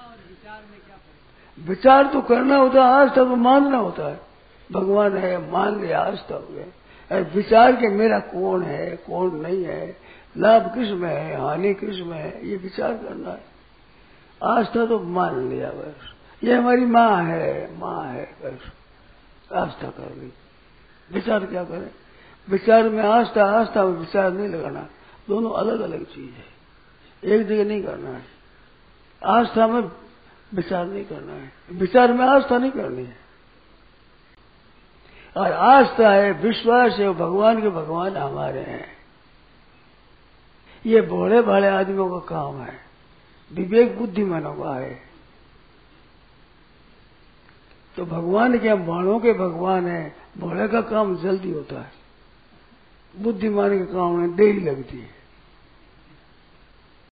विचार तो करना होता है, आस्था तो मानना होता है। भगवान है मान लिया, आस्था हो गया। विचार के मेरा कौन है कौन नहीं है, लाभ किस में है हानि किस में है, ये विचार करना है। आस्था तो मान लिया बस, ये हमारी माँ है बस, आस्था कर ली। विचार क्या करें? विचार में आस्था, आस्था में विचार नहीं लगाना, दोनों अलग अलग चीज है, एक जगह नहीं करना है। आस्था में विचार नहीं करना है, विचार में आस्था नहीं करनी है। और आस्था है विश्वास है, भगवान के भगवान हमारे हैं। ये भोले भाले आदमियों का काम है, विवेक बुद्धिमानों का है। तो भगवान के बाणों के भगवान है, भोले का काम जल्दी होता है, बुद्धिमान के काम में देरी लगती है।